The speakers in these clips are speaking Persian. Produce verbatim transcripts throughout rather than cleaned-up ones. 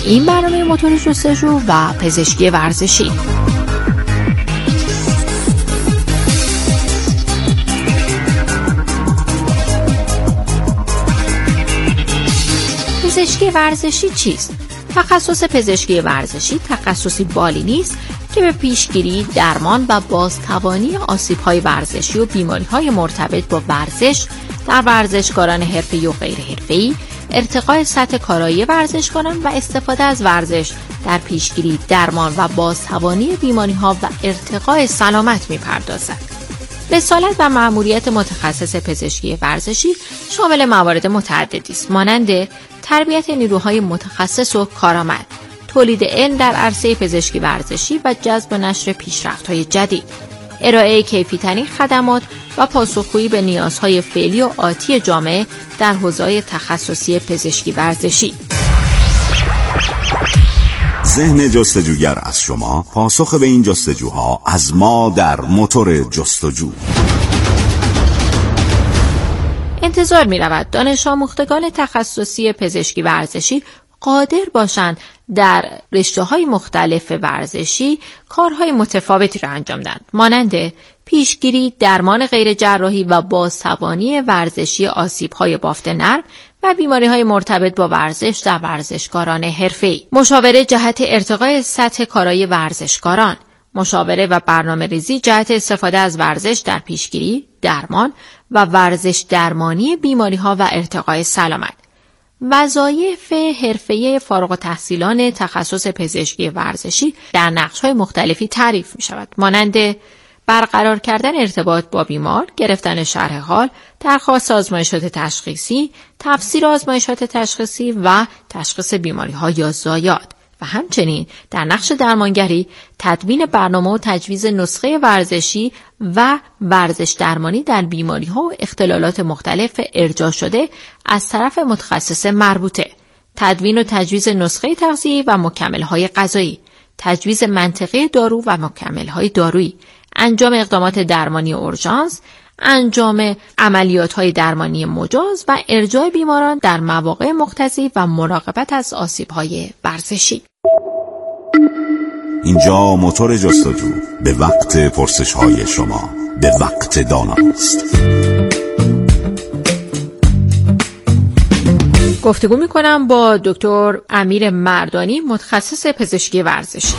این برنامه موتور جستجو و پزشکی ورزشی. پزشکی ورزشی چیست؟ تخصص پزشکی ورزشی تخصصی بالینی است که به پیشگیری، درمان و بازتوانی آسیب‌های ورزشی و بیماری‌های مرتبط با ورزش در ورزشکاران حرفه‌ای و غیر حرفه‌ای، ارتقاء سطح کارایی ورزشکاران و استفاده از ورزش در پیشگیری، درمان و بازتوانی بیماری‌ها و ارتقاء سلامت می‌پردازد. رسالت و مأموریت متخصص پزشکی ورزشی شامل موارد متعددی است، مانند تربیت نیروهای متخصص و کارآمد، تولید علم در عرصه پزشکی ورزشی و جذب و نشر پیشرفت‌های جدید، ارائه کیفی‌ترین خدمات و پاسخگویی به نیازهای فعلی و آتی جامعه در حوزه‌های تخصصی پزشکی ورزشی. ذهن جستجوگر از شما، پاسخ به این جستجوها از ما در موتور جستجو. انتظار می رود دانش آموختگان تخصصی پزشکی ورزشی قادر باشند در رشته‌های مختلف ورزشی کارهای متفاوتی را انجام دهند، مانند پیشگیری، درمان غیر جراحی و بازتوانی ورزشی آسیب‌های بافت نرم و بیماری‌های مرتبط با ورزش در ورزشکاران حرفه‌ای، مشاوره جهت ارتقاء سطح کارایی ورزشکاران، مشاوره و برنامه‌ریزی جهت استفاده از ورزش در پیشگیری، درمان و ورزش درمانی بیماری‌ها و ارتقاء سلامت. وظایف حرفه‌ای فارغ التحصیلان تخصص پزشکی ورزشی در نقش‌های مختلفی تعریف می‌شود، مانند برقرار کردن ارتباط با بیمار، گرفتن شرح حال، درخواست آزمایشات تشخیصی، تفسیر آزمایشات تشخیصی و تشخیص بیماری‌ها یا ضایعات و همچنین در نقش درمانگری تدوین برنامه و تجویز نسخه ورزشی و ورزش درمانی در بیماری‌ها و اختلالات مختلف ارجاع شده از طرف متخصص مربوطه، تدوین و تجویز نسخه تغذیه‌ای و مکمل‌های غذایی، تجویز منطقه دارو و مکمل‌های دارویی، انجام اقدامات درمانی اورژانس، انجام عملیات‌های درمانی مجاز و ارجاع بیماران در مواقع مقتضی و مراقبت از آسیب‌های ورزشی. اینجا موتور جستجو به وقت پرسش‌های شما، به وقت داناست. گفتگو می‌کنم با دکتر امیر مردانی، متخصص پزشکی ورزشی.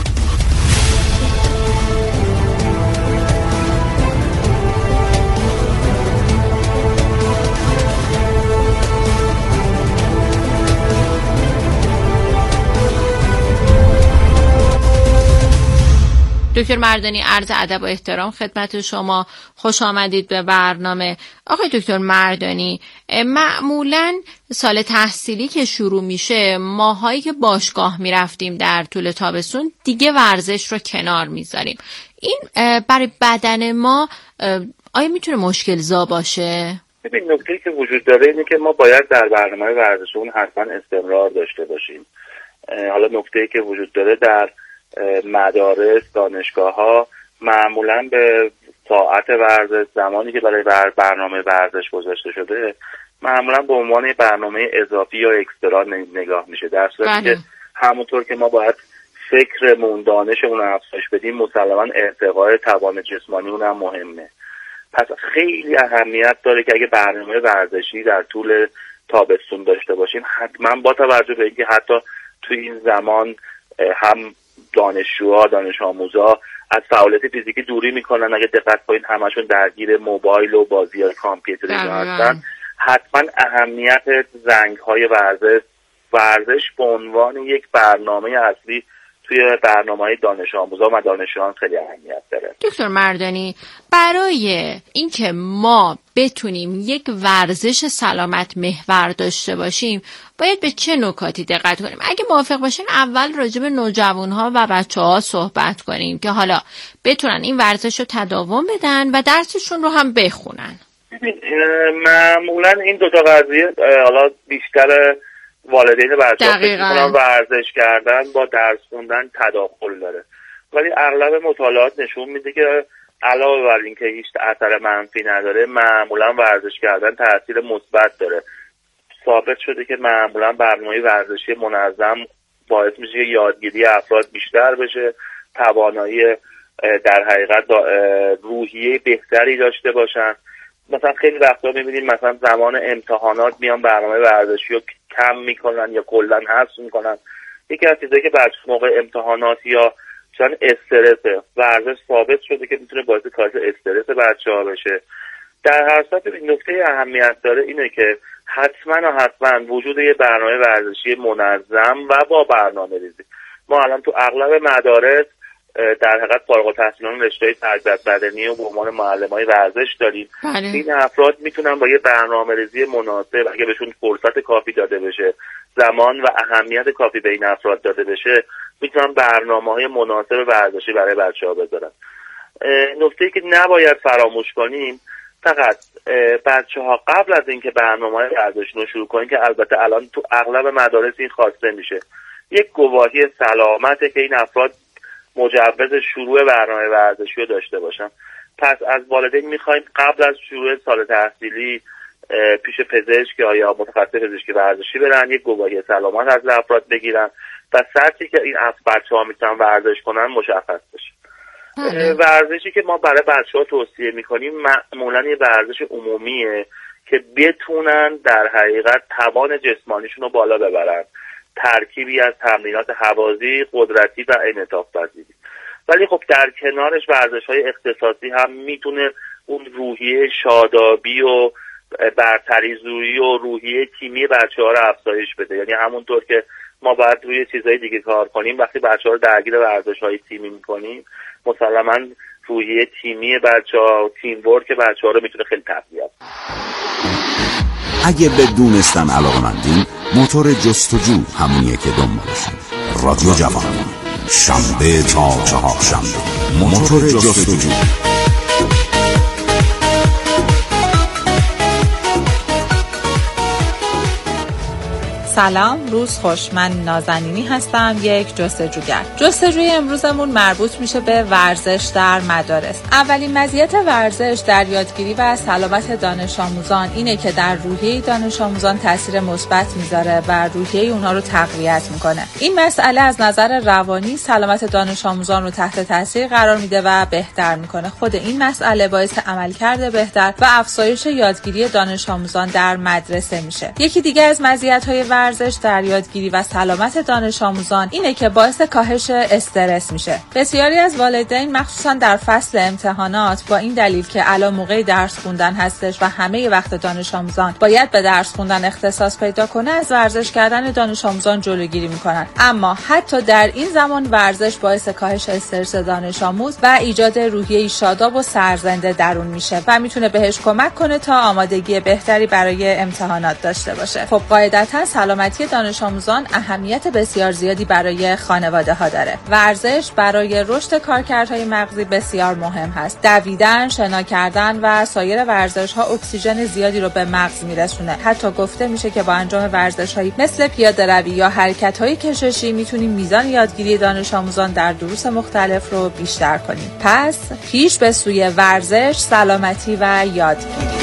دکتر مردانی، عرض ادب و احترام خدمت شما، خوش آمدید به برنامه. آقای دکتر مردانی، معمولاً سال تحصیلی که شروع میشه، ماهایی که باشگاه میرفتیم در طول تابستون دیگه ورزش رو کنار میذاریم. این برای بدن ما آیا میتونه مشکل زا باشه؟ ببین، نکته‌ای که وجود داره اینه که ما باید در برنامه ورزشمون حتما استمرار داشته باشیم. حالا نکته‌ای که وجود داره در مدارس، دانشگاه‌ها معمولاً به ساعت ورزش، زمانی که برای برنامه ورزش گذاشته شده، معمولاً به عنوان برنامه اضافی یا اکسترا نگاه میشه، در صورتی که همونطور که ما باید فکرمون، دانشمون رو افزایش بدیم، مسلماً ارتقاء توان جسمانی اون هم مهمه. پس خیلی اهمیت داره که اگه برنامه ورزشی در طول تابستون داشته باشیم، حتما با توجه به اینکه حتی توی این زمان هم دانشجوها، دانش آموزا از فعالیت فیزیکی دوری میکنن، اگه دقت کنین همشون درگیر موبایل و بازی‌های کامپیوتری هستن، حتما اهمیت زنگ‌های ورزش ورزش به عنوان یک برنامه اصلی توی برنامه‌های دانش آموزا و دانشجویان خیلی اهمیت داره. دکتر مردانی، برای اینکه ما بتونیم یک ورزش سلامت محور داشته باشیم باید به چه نکاتی دقت کنیم؟ اگه موافق باشین اول راجع به نوجوان‌ها و بچه‌ها صحبت کنیم که حالا بتونن این ورزش رو تداوم بدن و درسشون رو هم بخونن. معمولا این دو تا قضیه حالا بیشتر والدین بچه‌ها فکر می‌کنن ورزش کردن با درس خوندن تداخل داره، ولی اغلب مطالعات نشون میده که علاوه بر این که هیچ اثر منفی نداره، معمولا ورزش کردن تاثیر مثبت داره. ثابت شده که معمولا برنامه ورزشی منظم باعث میشه که یادگیری افراد بیشتر بشه، توانایی در حقیقت روحیه بهتری داشته باشن. مثلا خیلی وقتا میبینیم مثلا زمان امتحانات میان برنامه ورزشی رو کم میکنن یا کلا حذف میکنن. یکی از چیزایی که بعد موقع امتحانات یا چون استرس ورزش ثابت شده که میتونه باعث کاهش استرس بچه‌ها بشه. در هر صورت نکته اهمیت داره اینه که حتما و حتما وجود یه برنامه ورزشی منظم و با برنامه‌ریزی. ما الان تو اغلب مدارس در حقیقت فارغ التحصیلان رشته تربیت بدنی و به عنوان معلمای ورزش داریم. بله. این افراد میتونن با یه برنامه‌ریزی مناسب، اگه بهشون فرصت کافی داده بشه، زمان و اهمیت کافی به این افراد داده بشه، میتونن برنامه‌های مناسب ورزشی برای بچه‌ها بذارن. نکته‌ای که نباید فراموش کنیم، فقط بچه‌ها قبل از اینکه برنامه‌های ورزشی رو شروع کنن، که البته الان تو اغلب مدارس این خواسته میشه، یک گواهی سلامته که این افراد مجوز شروع برنامه ورزشی رو داشته باشن. پس از والدین میخوایم قبل از شروع سال تحصیلی پیش پزشک یا متخصص پزشکی ورزشی برن، یک گواهی سلامت از افراد بگیرن و شرطی که این بچه‌ها میتونن ورزش کنن مشخص بشه. ورزشی که ما برای بچه‌ها توصیه میکنیم معمولاً یه ورزش عمومیه که بتونن در حقیقت توان جسمانیشون رو بالا ببرن، ترکیبی از تمرینات هوازی، قدرتی و انعطاف پذیری. ولی خب در کنارش ورزش‌های اختصاصی هم میتونه اون روحیه شادابی و برتری‌جویی و روحیه تیمی بچه‌ها رو افزایش بده. یعنی همونطور که ما باید روی چیزهای دیگه کار کنیم، وقتی بچه‌ها رو درگیر ورزش‌های تیمی می‌کنیم، مسلماً روحیه تیمی بچه‌ها، تیم ورک بچه‌ها رو میتونه خیلی تقویت کنه. اگه به دونستن علاقمندین، موتور جستجو همونیه که دنبالشون. رادیو جوان، شنبه تا چهار شنبه، موتور جستجو. سلام، روز خوش. من نازنینی هستم، یک جستجوگر. جستجوی امروزمون مربوط میشه به ورزش در مدارس. اولین مزیت ورزش در یادگیری و سلامت دانش آموزان اینه که در روحیه دانش آموزان تاثیر مثبت میذاره و روحیه اونها رو تقویت میکنه. این مسئله از نظر روانی سلامت دانش آموزان رو تحت تاثیر قرار میده و بهتر میکنه. خود این مسئله باعث عملکرد بهتر و افزایش یادگیری دانش آموزان در مدرسه میشه. یکی دیگه از مزیت‌های ورزش در یادگیری و سلامت دانش آموزان اینه که باعث کاهش استرس میشه. بسیاری از والدین مخصوصا در فصل امتحانات با این دلیل که الان موقع درس خوندن هستش و همه وقت دانش آموزان باید به درس خوندن اختصاص پیدا کنه، از ورزش کردن دانش آموزان جلوگیری میکنن. اما حتی در این زمان ورزش باعث کاهش استرس دانش آموز و ایجاد روحیه شاداب و سرزنده درون میشه و میتونه بهش کمک کنه تا آمادگی بهتری برای امتحانات داشته باشه. خب قاعدتا سلامتی دانش آموزان اهمیت بسیار زیادی برای خانواده ها داره. ورزش برای رشد کارکردهای مغزی بسیار مهم هست. دویدن، شنا کردن و سایر ورزش ها اکسیژن زیادی رو به مغز میرسونه. حتی گفته میشه که با انجام ورزش هایی مثل پیاده روی یا حرکت های کششی میتونیم میزان یادگیری دانش آموزان در دروس مختلف رو بیشتر کنیم. پس پیش به سوی ورزش، سلامتی و یادگیری.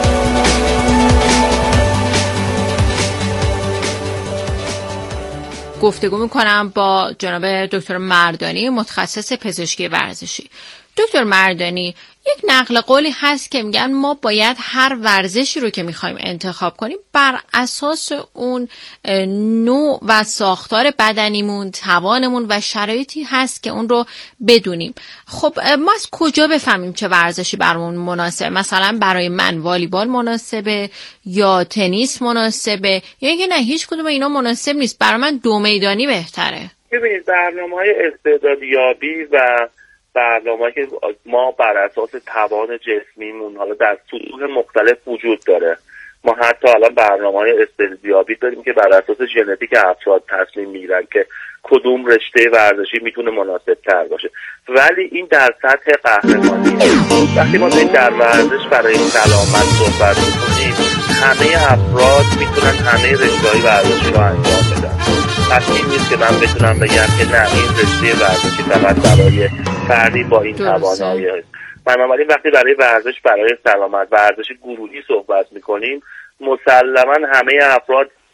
گفتگو میکنم با جناب دکتر مردانی، متخصص پزشکی ورزشی. دکتر مردانی، یک نقل قولی هست که میگن ما باید هر ورزشی رو که میخوایم انتخاب کنیم بر اساس اون نوع و ساختار بدنیمون، توانمون و شرایطی هست که اون رو بدونیم. خب ما از کجا بفهمیم چه ورزشی برامون مناسبه؟ مثلا برای من والیبال مناسبه یا تنیس مناسبه یا اینکه نه هیچ کدوم اینا مناسب نیست، برای من دو میدانی بهتره؟ ببینید برنامه‌های استعدادیابی و برنامه‌ای که ما بر اساس توان جسمیمون حالا در سطوح مختلف وجود داره. ما حتی الان برنامه‌های استعدادیابی داریم که بر اساس ژنتیک افراد تصمیم میگیرن که کدوم رشته ورزشی میتونه مناسب تر باشه. ولی این در سطح قهرمانی. وقتی ما داریم در ورزش برای سلامت صحبت می‌کنیم، همه افراد میتونن همه رشته‌های ورزشی رو انجام بدن. پس این نیست که من بتونم بگم که نه این رشته ورزشی فقط برای فردی با این توانایی است. بنابراین وقتی برای ورزش برای سلامت، ورزش گروهی صحبت میکنیم، مسلما همه افراد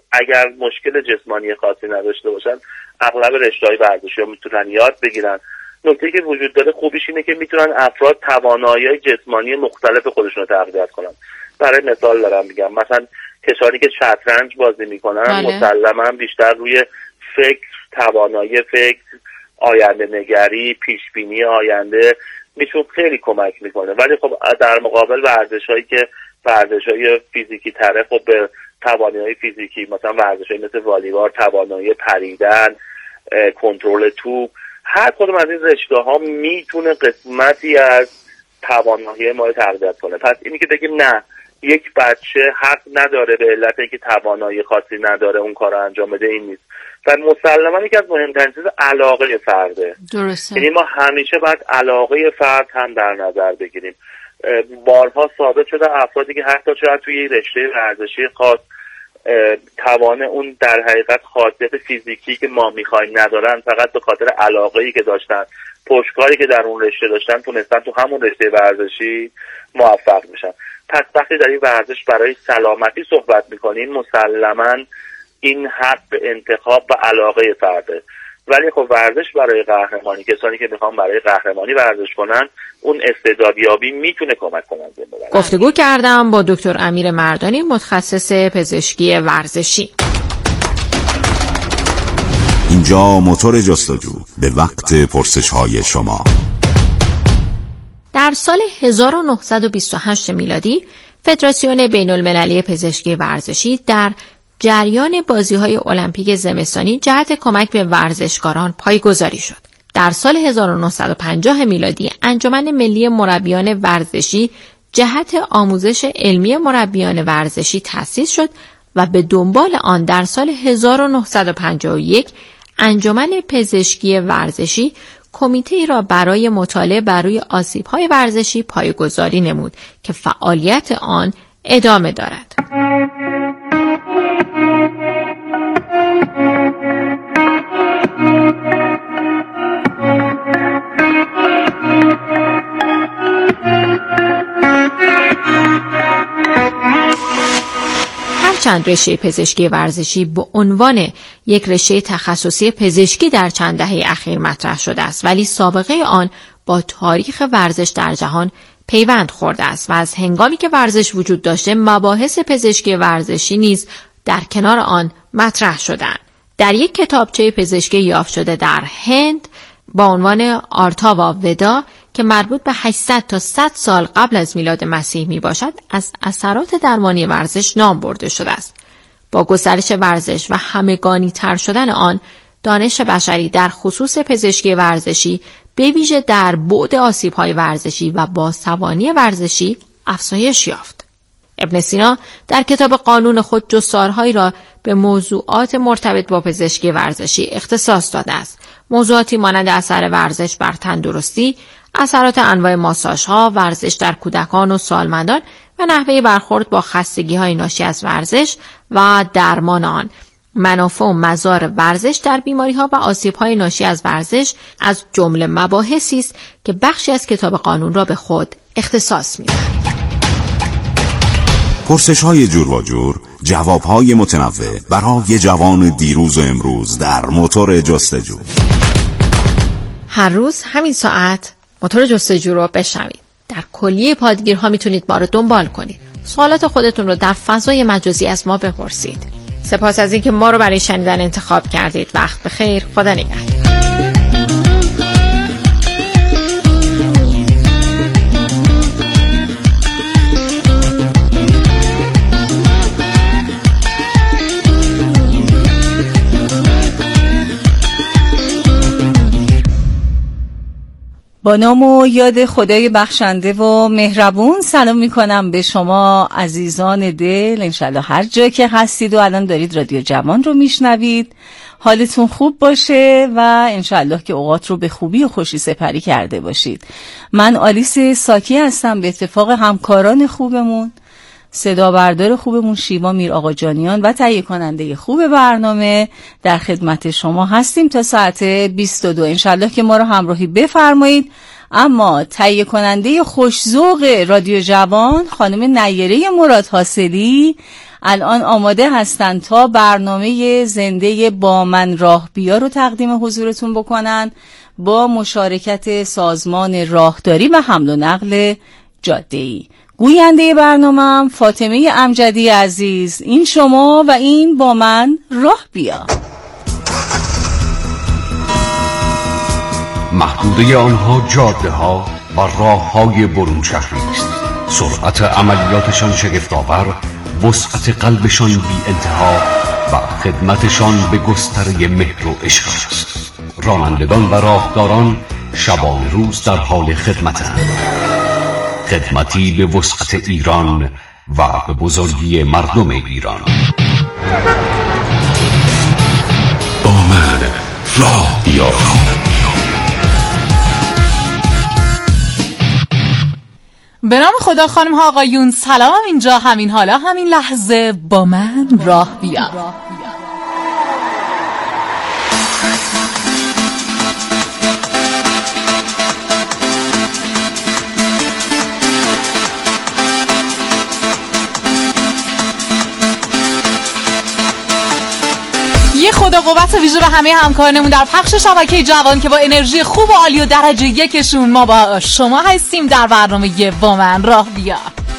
اگر مشکل جسمانی خاصی نداشته باشن اغلب رشته‌های ورزشی ها میتونن یاد بگیرن. نکته که وجود داره خوبیش اینه که میتونن افراد توانایی‌های جسمانی مختلف خودشون رو تقویت کنن. برای مثال دارم میگم، مثلا کسانی که شطرنج بازی میکنن مسلماً بیشتر روی فکر، توانایی فکر، آینده نگری، پیش بینی آینده میتون خیلی کمک میکنه. ولی خب در مقابل ورزش‌هایی که ورزش‌های فیزیکی تره، خب به توانایی فیزیکی مثلا ورزش‌های مثل والیبال، توانایی پریدن، کنترل توپ، هر کدوم از این رشته‌ها میتونه قسمتی از توانایی ما رو تقویت کنه. پس اینی که بگیم نه یک بچه حق نداره به علت اینکه توانایی خاصی نداره اون کار رو انجام بده، این نیست. و مسلماً یکی از مهمترین چیز علاقه فرده. درسته. یعنی ما همیشه باید علاقه فرد هم در نظر بگیریم. بارها ثابت شده افرادی که حتی شاید توی رشته ورزشی خاص توان اون در حقیقت خاصیت فیزیکی که ما میخوایم ندارن، فقط به خاطر علاقه‌ای که داشتن، پشتکاری که در اون رشته داشتن، تونستن تو همون رشته ورزشی موفق بشن. پس وقتی در این ورزش برای سلامتی صحبت میکنیم مسلماً این حق به انتخاب و علاقه فرده. ولی خب ورزش برای قهرمانی، کسانی که میخوان برای قهرمانی ورزش کنن، اون استعدادیابی میتونه کمک کننده باشه. گفتگو کردم با دکتر امیر مردانی، متخصص پزشکی ورزشی. اینجا موتور جستجو، به وقت پرسش های شما. در سال هزار و نهصد و بیست و هشت میلادی فدراسیون بین المللی پزشکی ورزشی در جریان بازی‌های المپیک زمستانی جهت کمک به ورزشکاران پایه‌گذاری شد. در سال هزار و نهصد و پنجاه میلادی انجمن ملی مربیان ورزشی جهت آموزش علمی مربیان ورزشی تأسیس شد و به دنبال آن در سال هزار و نهصد و پنجاه و یک انجمن پزشکی ورزشی کمیته‌ای را برای مطالعه بر روی آسیب‌های ورزشی پایه‌گذاری نمود که فعالیت آن ادامه دارد. هرچند رشته پزشکی ورزشی به عنوان یک رشته تخصصی پزشکی در چند دهه اخیر مطرح شده است، ولی سابقه آن با تاریخ ورزش در جهان پیوند خورده است و از هنگامی که ورزش وجود داشته مباحث پزشکی ورزشی نیز در کنار آن مطرح شدند. در یک کتابچه پزشکی یافت شده در هند با عنوان آرتا و ودا که مربوط به هشتصد تا صد سال قبل از میلاد مسیح می باشد، از اثرات درمانی ورزش نام برده شده است. با گسترش ورزش و همگانی تر شدن آن، دانش بشری در خصوص پزشکی ورزشی به ویژه در بعد آسیب‌های ورزشی و بازتوانی ورزشی افزایش یافت. ابن سینا در کتاب قانون خود جستارهایی را به موضوعات مرتبط با پزشکی ورزشی اختصاص داده است. موضوعاتی مانند اثر ورزش بر تندرستی، اثرات انواع ماساژها، ورزش در کودکان و سالمندان و نحوه برخورد با خستگی‌های ناشی از ورزش و درمان آن، منافع و مضار ورزش در بیماری‌ها و آسیب‌های ناشی از ورزش از جمله مباحثی است که بخشی از کتاب قانون را به خود اختصاص می‌دهد. پرسش‌های جور و جور، جواب‌های متنوع برای جوان دیروز و امروز در موتور جستجو. هر روز همین ساعت موتور جستجو رو بشنوید. در کلیه پادگیرها میتونید ما رو دنبال کنید. سوالات خودتون رو در فضای مجازی از ما بپرسید. سپاس از اینکه ما رو برای شنیدن انتخاب کردید. وقت بخیر. خدا نگهدار. با نام و یاد خدای بخشنده و مهربون سلام میکنم به شما عزیزان دل. انشالله هر جا که هستید و الان دارید رادیو جوان رو میشنوید حالتون خوب باشه و انشالله که اوقات رو به خوبی و خوشی سپری کرده باشید. من آلیس ساکی هستم. به اتفاق همکاران خوبمون، صدا بردار خوبمون شیما میر آقا جانیان و تهیه کننده خوب برنامه در خدمت شما هستیم تا ساعت بیست و دو. انشالله که ما رو همراهی بفرمایید. اما تهیه کننده خوش‌ذوق رادیو جوان خانم نیره مراد حاصلی الان آماده هستن تا برنامه زنده با من راه بیا رو تقدیم حضورتون بکنن با مشارکت سازمان راهداری و حمل و نقل جاده‌ای. گوینده برنامه‌ام فاطمه امجدی عزیز، این شما و این با من راه بیا. محدوده آنها جاده ها و راه های برون شهری است. سرعت عملیاتشان شگفت‌آور، وسعت قلبشان بی انتها و خدمتشان به گستره مهر و عشق است. رانندگان و راهداران شبان روز در حال خدمتند. خدمتی به وسعت ایران و به بزرگی مردم ایران. با من راه بیا. به نام خدا خانم ها آقایون، سلام. اینجا همین حالا همین لحظه با من راه بیا. یه خدا قوت ویژه به همه همکارانمون در پخش شبکه جوان که با انرژی خوب و عالی و درجه یکشون ما با شما هستیم در برنامه با من راه بیا.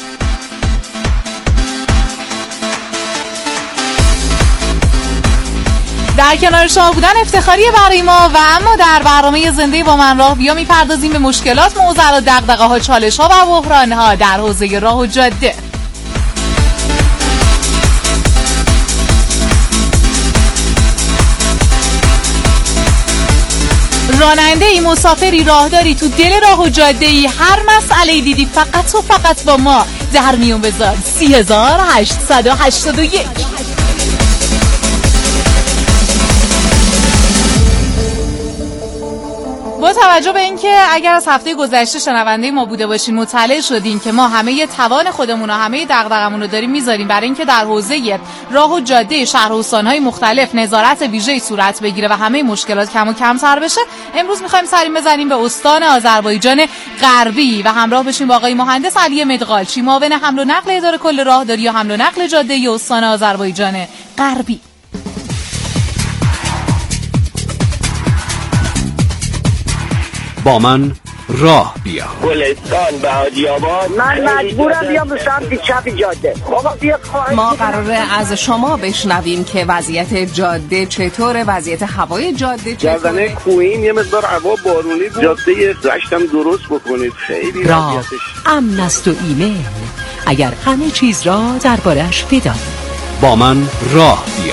در کنار شما بودن افتخاری برای ما و اما در برنامه زنده با من راه بیا میپردازیم به مشکلات، معضلات، دغدغه‌ها، چالش‌ها و بحران‌ها در حوزه راه و جاده. راننده‌ای، مسافری، راهداری تو دل راه و جاده‌ای، هر مسئله دیدی فقط و فقط با ما در میون بذار. سی هزار هشتصد و هشتاد و یک. با توجه به اینکه اگر از هفته گذشته شنونده ما بوده باشین مطلع شدین که ما همه توان خودمون و همه دغدغمون رو داریم میذاریم برای اینکه در حوزه راه و جاده شهر و استان‌های مختلف نظارت ویژه‌ای صورت بگیره و همه مشکلات کم و کمتر بشه، امروز می‌خوایم سری بزنیم به استان آذربایجان غربی و همراه بشیم با آقای مهندس علی مدغالچی، معاون حمل و نقل اداره کل راهداری و حمل و نقل جاده‌ای استان آذربایجان غربی. با من راه بیا. گلستان بهادی‌آباد. من مجبورم بیام به سمت چپ جاده. بابا بیا. ما قراره از شما بشنویم که وضعیت جاده چطوره، وضعیت هوای جاده چطوره. جزنه کوین یه مقدار هوا بارونی بود. جاده رشتم درست بکنید. خیلی راه امن است و ایمن، اگر همه چیز را درباره‌اش بدانید. با من راه بیا.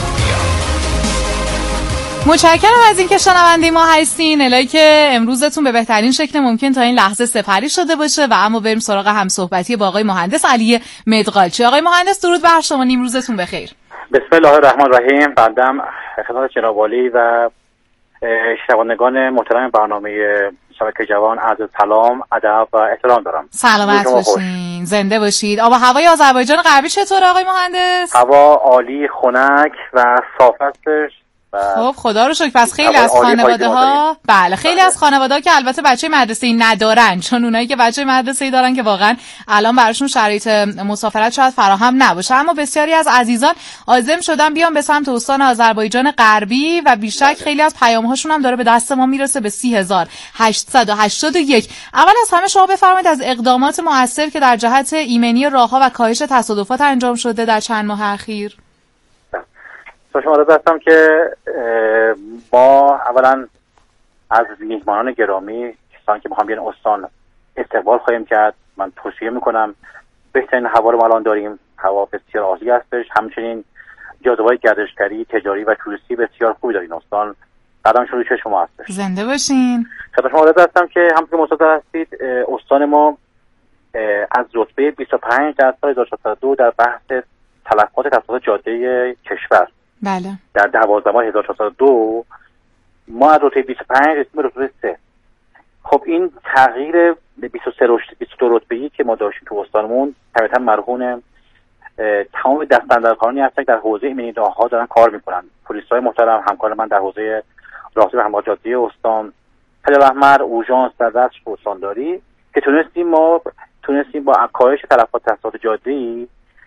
متشکرم از اینکه شنونده ما هستین. الهی که امروزتون به بهترین شکل ممکن تا این لحظه سپری شده باشه و اما بریم سراغ هم صحبتی با آقای مهندس علی مدغالچی. آقای مهندس درود بر شما، نیمروزتون بخیر. بسم الله الرحمن الرحیم. بنده خدمت جناب عالی و شنوندگان محترم برنامه شبکه جوان عرض سلام، ادب و احترام دارم. سلامت باشین، زنده باشید. آب و هوای آذربایجان غربی چطوره آقای مهندس؟ هوا عالی، خنک و صاف هستش. خب خدا رو شکر. پس خیلی از خانواده ها بله خیلی بله. از خانواده ها که البته بچه مدرسه‌ای ندارن، چون اونایی که بچه مدرسه‌ای دارن که واقعا الان براشون شرایط مسافرت شاید فراهم نباشه، اما بسیاری از عزیزان عازم شدن بیان به سمت استان آذربایجان غربی و بیشک خیلی از پیام‌هاشون هم داره به دست ما میرسه به سی هزار هشتصد و هشتاد و یک. اول از همه شما بفرمایید از اقدامات مؤثر که در جهت ایمنی راه‌ها و کاهش تصادفات انجام شده در چند ماه اخیر. شما عرض هستم که ما اولا از میهمانان گرامی کسانی که میخوام بیان استان استقبال خواهیم کرد. من توصیه میکنم بهترین هوا رو ما الان داریم، هوا بسیار عالی هستش. همچنین جاذبه‌های گردشگری، تجاری و توریستی بسیار خوبی دارین استان. قدمشون روی چشم ما هستش. زنده باشین. خدمت شما عرض هستم که همونطور که مستحضر هستید استان ما از رتبه بیست و پنج در سال هزار و ششصد و دو در بحث تلفات تصادفات جاده کشور بله در دوازده ماه هزار و ششصد و دو ما از رتبه بیست و پنج رسیدیم به رتبه سه. خب این تغییر بیست و سه رشد بیست و دو رتبه‌ای که ما داشتیم تو استانمون طبعا مرهون تمام دستاندرکارانی هستن در حوزه ایمنی راه‌ها دارن کار میکنن. پلیس‌های محترم همکار من در حوزه راهداری و حمل جاده استان، خلیل احمر، اورژانس در دست استانداری که تونستیم ما تونستیم با کاهش تلفات تصادفات جاده‌ای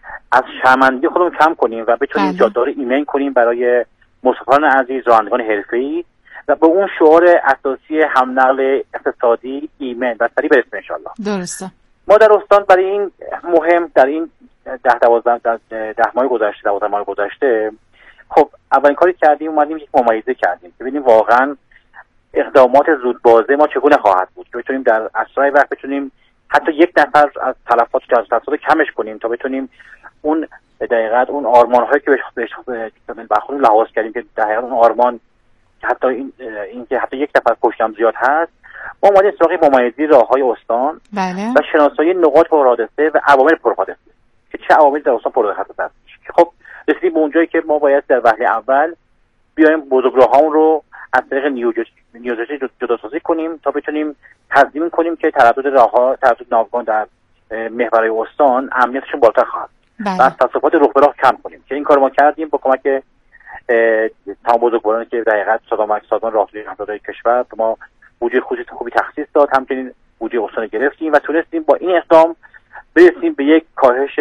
از شرمندگی خودمون کم کنیم و بتونیم جاده رو ایمن کنیم برای مسافران عزیز، رانندگان حرفه‌ای و به اون شعار اساسی هم نقل اقتصادی ایمن و سریع برسیم ان شاء الله. درسته. ما در استان برای این مهم در این ده دوازده ده ماه گذشته دوازده ماه گذشته خب اولین کاری کردیم اومدیم یک ممایزه کردیم ببینیم واقعا اقدامات زودبازه ما چگونه خواهد بود که بتونیم در اسرع وقت بتونیم حتی یک نفر از تلفات رو کمش کنیم تا بتونیم اون دقیقاً اون آرمان‌هایی که بهش بخوریم لحاظ کردیم که دقیقاً اون آرمان حتی این اینکه حتی یک نفر پشتم زیاد هست ما اومدیم سراغ ممایزی راه‌های استان بله. و شناسایی نقاط پرحادثه و عوامل پرحادثه که چه عواملی در استان پرحادثه هست. خب رسیدیم به اونجایی که ما باید در وهله اول بیایم بزرگراه‌هامون رو از طریق نیوزشی جداسازی کنیم تا بتونیم تضمین کنیم که تردد راه‌ها تردد ناوگان در محورهای استان امنیتشون بالاتر خواهد بله. و از تصادفات رخ به راه کم کنیم که این کار ما کردیم با کمک تمام بزرگوارانی که در حقیقت سازمان سازمان راهداری همدادهای کشور ما بودجه خصوصی خوبی تخصیص داد، همچنین بودجه استان گرفتیم و تونستیم با این اقدام برسیم به یک کاهش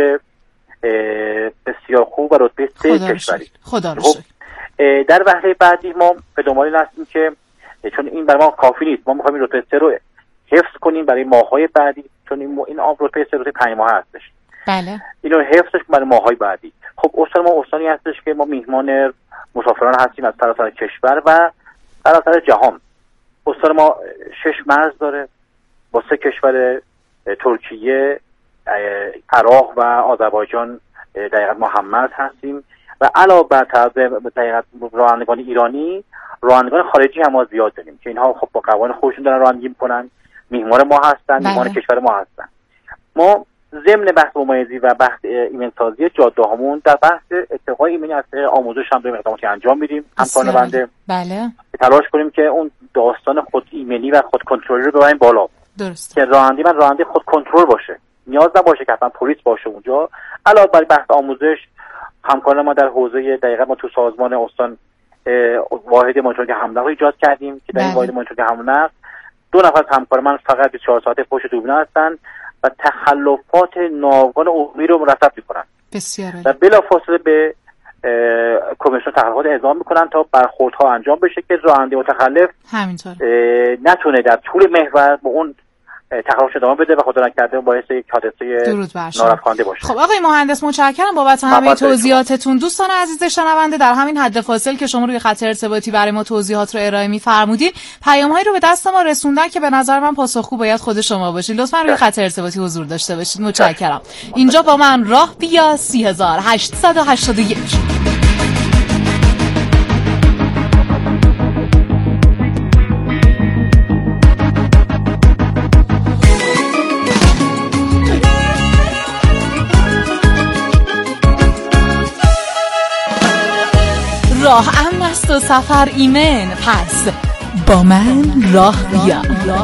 بسیار خوب و رتبه سه کشوری. خدا رو شکر. در وهله بعدی ما به دنبال این هستیم که چون این برای ما کافی نیست، ما می‌خوایم رتبه سه رو حفظ کنیم برای ماه‌های بعدی، چون این این آب رتبه سه رتبه پنج ماه هستش. بله. اینو حفظش برای ماه‌های بعدی. خب استان ما استانی هستش که ما میهمان مسافران هستیم از سراسر کشور و سراسر جهان. استان ما شش مرز داره با سه کشور ترکیه، عراق و آذربایجان دقیقاً ما هم مرز هستیم و علاوه بر دقیقاً رانندگان ایرانی رانندگان خارجی هم ما زیاد داریم که اینها خب با قوانین خودشون دارن رانندگی میکنن، میهمان ما هستن، میهمان کشور ما هستن. ما ضمن بحث ممایزی و بحث ایمن‌سازی جاده‌هامون در بحث ارتقای ایمنی از طریق آموزش هم داریم اقداماتی انجام میدیم همکاران بنده. بله. تلاش کنیم که اون داستان خود ایمنی و خود کنترلی رو ببریم بالا. درست. که رانندگی من راننده خود کنترل باشه. نیاز نباشه که حتما پلیس باشه اونجا. علاوه بر بحث آموزش همکاران ما در حوزه دقیقاً ما تو سازمان استان واحد مانیتورینگ حمل نقل ایجاد کردیم که در این واحد مانیتورینگ حمل نقل دو نفر از همکار من فقط بیست و چهار ساعته پشت دوربین هستن و تخلفات ناوگان عمومی رو مرصد میکنن. بسیار عالی. و بلافاصله به کمیسیون تخلفات اعزام میکنن تا برخوردها انجام بشه که راننده متخلف همینطور نتونه در طول محور با اون تخلفش ادامه بده و خدا نکرده باعث یک حادثه ناراحت‌کننده باشه. خب آقای مهندس متشکرم بابت همه توضیحاتتون. دوستان عزیز شنونده در همین حد فاصل که شما روی خط ارتباطی برای ما توضیحات رو ارائه می‌فرمودین پیام‌هایی رو به دست ما رسوندن که به نظر من پاسخگو باید خود شما باشید. لطفاً روی خط ارتباطی حضور داشته باشید. متشکرم. اینجا با من راه بیا سه هزار هشتصد و هشتاد و یک. راه امن است و سفر ایمن، پس با من راه بیا.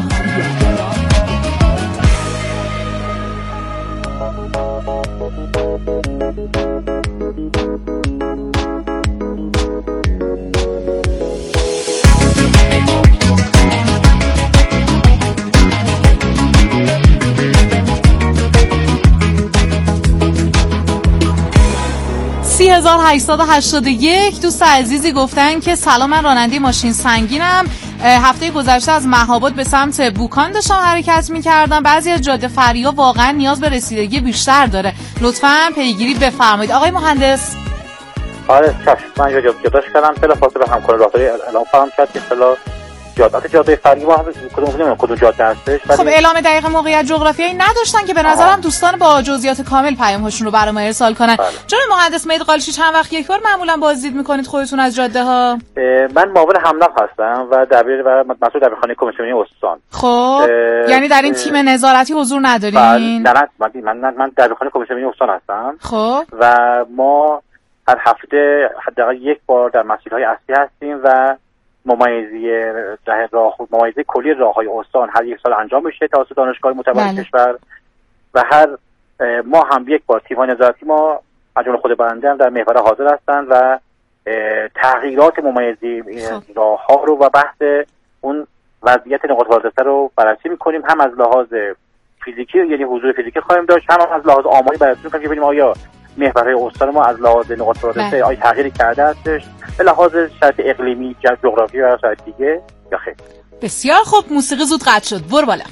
سه هزار و هشتصد و هشتاد و یک دوست عزیزی گفتن که سلام، من راننده ماشین سنگینم. هفته گذشته از مهاباد به سمت بوکان داشتم حرکت می‌کردم. بعضی از جاده فریا واقعا نیاز به رسیدگی بیشتر داره. لطفاً پیگیری بفرمایید. آقای مهندس. آره چشم، من اینجا جداش کردم. بلافاصله همکار راهداری اعلام فرام کرد که اصطلاح جاده جاده فرعی ما کدوم نمیدونم کدوم جاده هستش. خب اعلام دقیق موقعیت جغرافیایی نداشتن که به نظرم دوستان با جزئیات کامل پیام‌هاشون رو برام ارسال کنن. جناب مهندس مهدی قالیچی چند وقت یک بار معمولا بازدید میکنید خودتون از جاده ها؟ من معاون حمل نقل هستم و دبیر و مسئول دبیرخانه کمیسیونی استان. خب یعنی در این تیم نظارتی حضور ندارین؟ نه نه من من دبیرخانه کمیسیونی استان هستم. خب و ما هر هفته حداقل یک بار در مسیرهای اصلی هستیم و ممایزی راه ممایزه کلی راههای استان هر یک سال انجام میشه توسط دانشگاه معتبر کشور و هر ما هم یک بار تیم نظارتی ما از جمله خود بنده هم در محور حاضر هستند و تغییرات ممایزی راهها رو و بحث اون وضعیت نقاط حادثه رو بررسی میکنیم. هم از لحاظ فیزیکی یعنی حضور فیزیکی خواهیم داشت، هم از لحاظ آماری بررسی میکنیم که ببینیم آیا محورهای استان ما از لحاظ نقاط رادسه آیا تغییری کرده هستش به لحاظ شرایط اقلیمی، جغرافی و شرایط دیگه یا خیر؟ بسیار خوب، موسیقی زود قطع شد، برو بالا.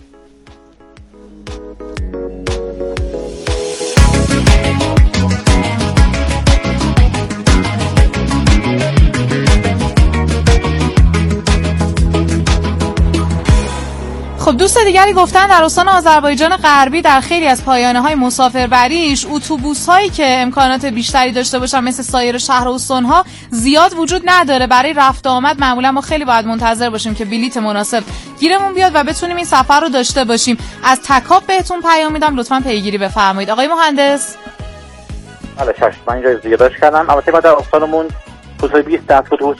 خب دوست دیگری گفتن در استان آذربایجان غربی در خیلی از پایانه‌های مسافربریش اتوبوس‌هایی که امکانات بیشتری داشته باشن مثل سایر شهر و استان‌ها زیاد وجود نداره. برای رفت و آمد معمولا ما خیلی باید منتظر باشیم که بلیت مناسب گیرمون بیاد و بتونیم این سفر رو داشته باشیم. از تکاپ بهتون پیام میدم، لطفاً پیگیری بفرمایید. آقای مهندس. بله چشم، من اینجا زیادش کردم. البته ما در استانمون حدود بیست تا اتوبوس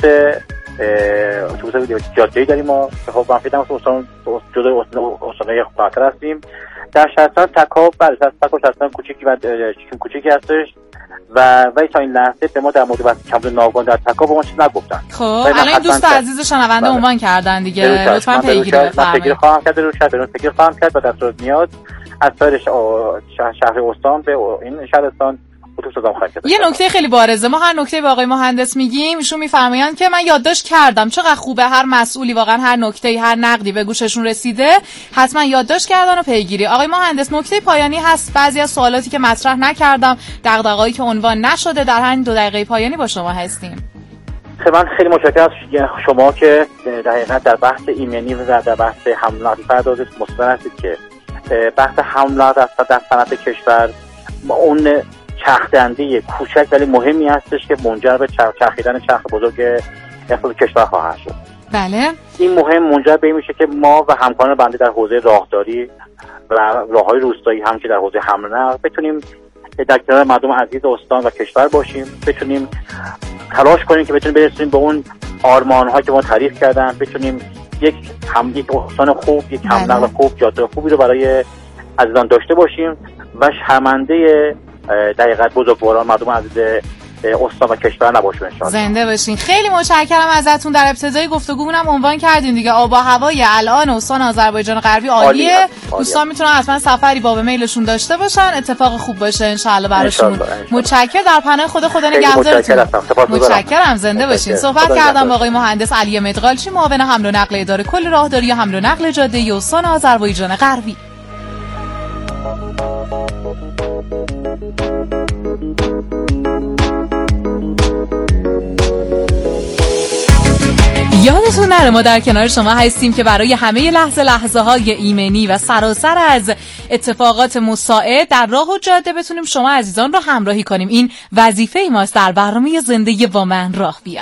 اتوبوس جاده‌ای داریم ما. خب من فکر می‌کنم استان جزء استان‌های خطر هستیم. در شهرستان تکاپ بله شهرستان کوچیکی و کوچیکی هستش و ولی تا این لحظه به ما در مورد وقت کمبود ناگهان در تکاپ ما چیزی نگفتن. خب الان این دوست عزیز شنونده عنوان کردن دیگه، لطفاً پیگیری بفرمایید. پیگیری خواهم کرد رو شهر پیگیری خواهم کرد و در صورت نیاز از سایر شهر استان به این شهرستان یه نکته خیلی بارزه، ما هر نکته به آقای مهندس میگیم ایشون میفرمایند که من یادداشت کردم. چقدر خوبه هر مسئولی واقعا هر نکته‌ای هر نقدی به گوششون رسیده حتما یادداشت کردن و پیگیری. آقای مهندس نکته پایانی هست، بعضی از سوالاتی که مطرح نکردم، دغدغه‌ای که عنوان نشده، در همین دو دقیقه پایانی با شما هستیم. خیلی من خیلی متشکرم از شما که در حقیقت در بحث ایمنی و در بحث حملات پردازید مصدر هستید که بحث حملات در صنعت کشور اون چرخدنده کوچک ولی مهمی هستش که منجر به چرخیدن چرخ بزرگ اقتصاد کشور خواهد شد. بله. این مهم منجر به این میشه که ما و همکاران بنده در حوزه راهداری و راههای روستایی هم که در حوزه حمل و نقل بتونیم در کنار مردم عزیز استان و کشور باشیم، بتونیم تلاش کنیم که بتونیم برسیم به اون آرمان‌هایی که ما تعریف کردن، بتونیم یک هم یک استان خوب، یک حمل و نقل خوب، جاده خوبی رو برای عزیزان داشته باشیم و شرمنده دقیقاً بزرگواران مردم عزیز استان و کشور نباشیم ان شاءالله. زنده باشین. خیلی متشکرم ازتون. در ابتدای گفتگومون هم عنوان کردیم دیگه، آب و هوای الان استان آذربایجان غربی عالیه. دوستان میتونن حتما سفری با به میلشون داشته باشن، اتفاق خوب باشه ان شاء الله براشون. متشکرم. در پناه خدا خدا نگهدارتون. متشکرم. زنده باشین. صحبت کردم با آقای مهندس علی مدغالچی، معاون حمل و نقل اداره کل راهداری و حمل و نقل جاده استان آذربایجان غربی. یادتون نره ما در کنار شما هستیم که برای همه لحظه لحظه های ایمنی و سراسر از اتفاقات مساعد در راه و جاده بتونیم شما عزیزان رو همراهی کنیم. این وظیفه ماست در برنامه زندگی با من راه بیا.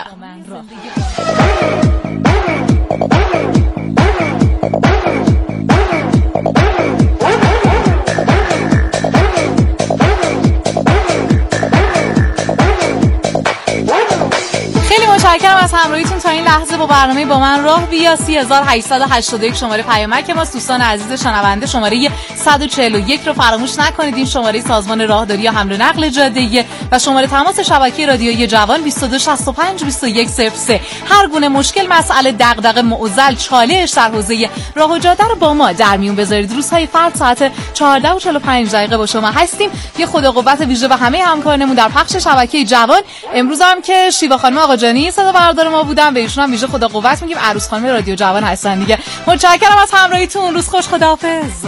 متشکرم از همراهیتون تا این لحظه با برنامه با من راه بیا. سه هزار و هشتصد و هشتاد و یک شماره پیامک ما. دوستان عزیز شنونده شماره صد و چهل و یک رو فراموش نکنید، این شماره سازمان راهداری و حمل و نقل جاده‌ای و شماره تماس شبکه رادیویی جوان بیست و دو شصت و پنج بیست و یک صفر سه. هر گونه مشکل، مسئله، دغدغه، معضل، چالش در حوزه راه و جاده رو با ما در میون بذارید. روزهای فرد ساعت چهارده و چهل و پنج دقیقه با شما هستیم. یه خدا قوت ویژه به همه همکارانمون در پخش شبکه جوان. امروز هم که شیوا خانم آقاجانی صدا بردار ما بودن، به ایشون هم ویژه خدا قوت میگیم. عروس خانم رادیو جوان هستن دیگه. متشکرم از همراهیتون. روز خوش، خداحافظ.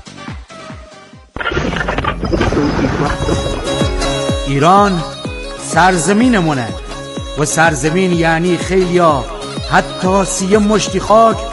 ایران سرزمینمونه و سرزمین یعنی خیلیا حتی سی مشتی خاک